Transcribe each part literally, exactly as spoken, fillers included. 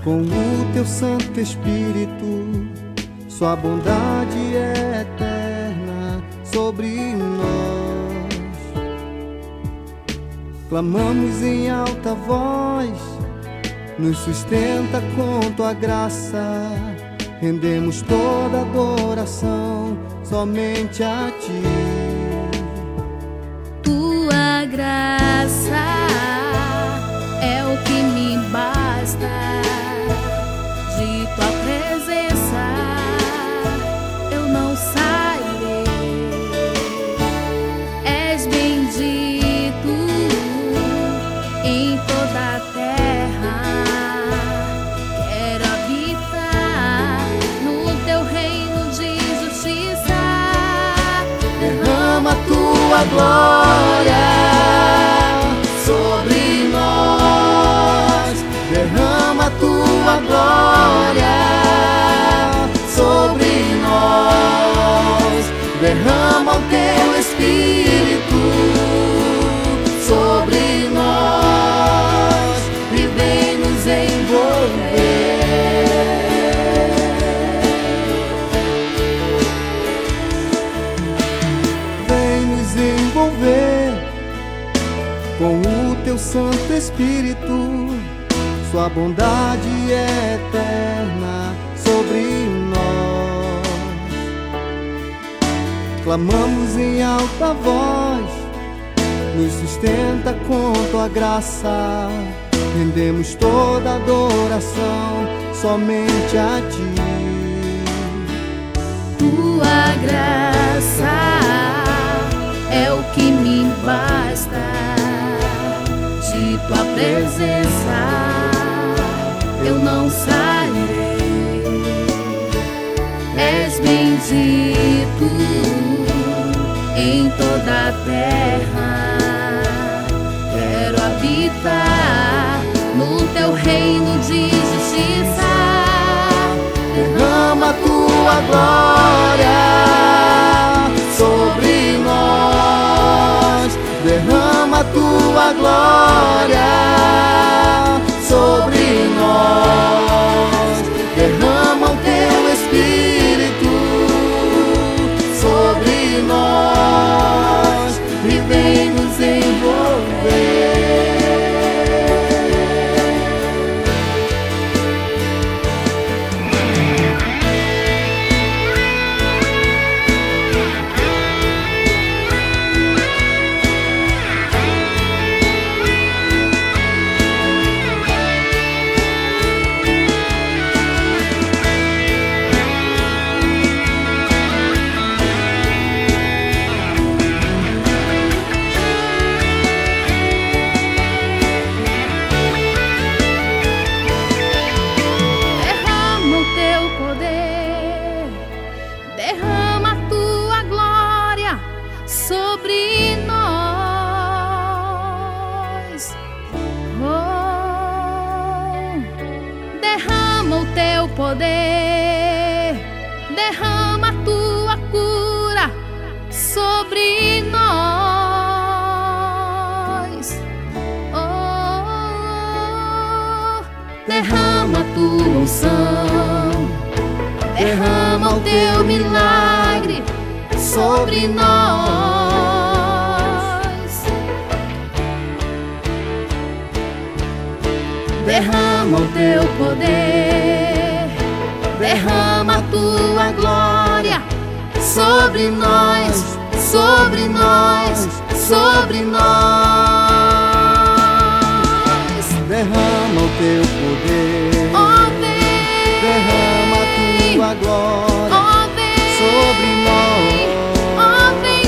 com o teu Santo Espírito. Sua bondade é eterna sobre nós. Clamamos em alta voz, nos sustenta com tua graça. Rendemos toda adoração somente a ti. Tua graça é o que me basta. De tua presença eu não sairei. És bendito em toda a terra. Quero habitar no teu reino de justiça. Derrama tua glória sobre nós. Derrama tua glória sobre nós. Derrama o teu Espírito sobre nós e vem nos envolver. Vem nos envolver com o teu Santo Espírito. Sua bondade é eterna sobre nós. Clamamos em alta voz, nos sustenta com tua graça. Rendemos toda adoração somente a ti. Tua graça é o que me basta. De tua presença eu não sairei. És bendito em toda a terra. Quero habitar no teu reino de justiça. Derrama tua glória sobre nós. Derrama tua glória sobre nós. Derrama o teu Espírito sobre nós e vem nos envolver. Sobre nós, oh, derrama o teu poder, derrama a tua cura sobre nós, oh, derrama a tua unção, derrama o teu milagre sobre nós. Derrama o teu poder, derrama a tua glória sobre nós, sobre nós, sobre nós. Derrama o teu poder, oh, vem, derrama a tua glória, oh, vem, sobre nós. oh, vem,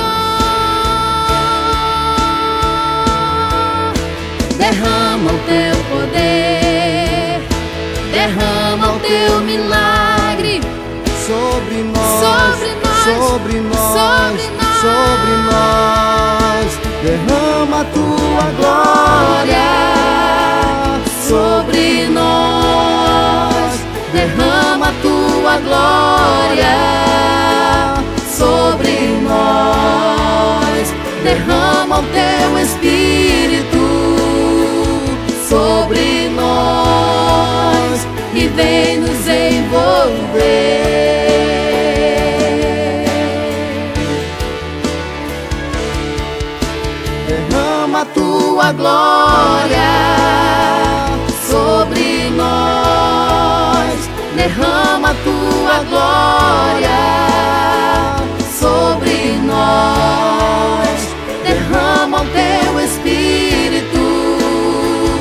Senhor. Derrama o teu poder, derrama o teu milagre sobre nós, sobre nós, sobre nós, sobre nós. sobre nós. Derrama a tua glória sobre nós. Derrama a tua glória sobre nós. Derrama o teu Espírito sobre nós tua glória sobre nós. Derrama a tua glória sobre nós. Derrama o teu Espírito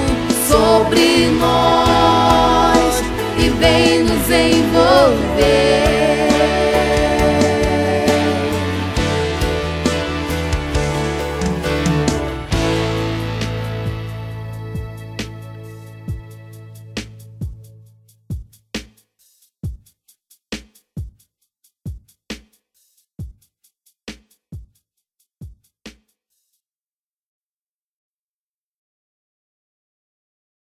sobre nós e vem nos envolver.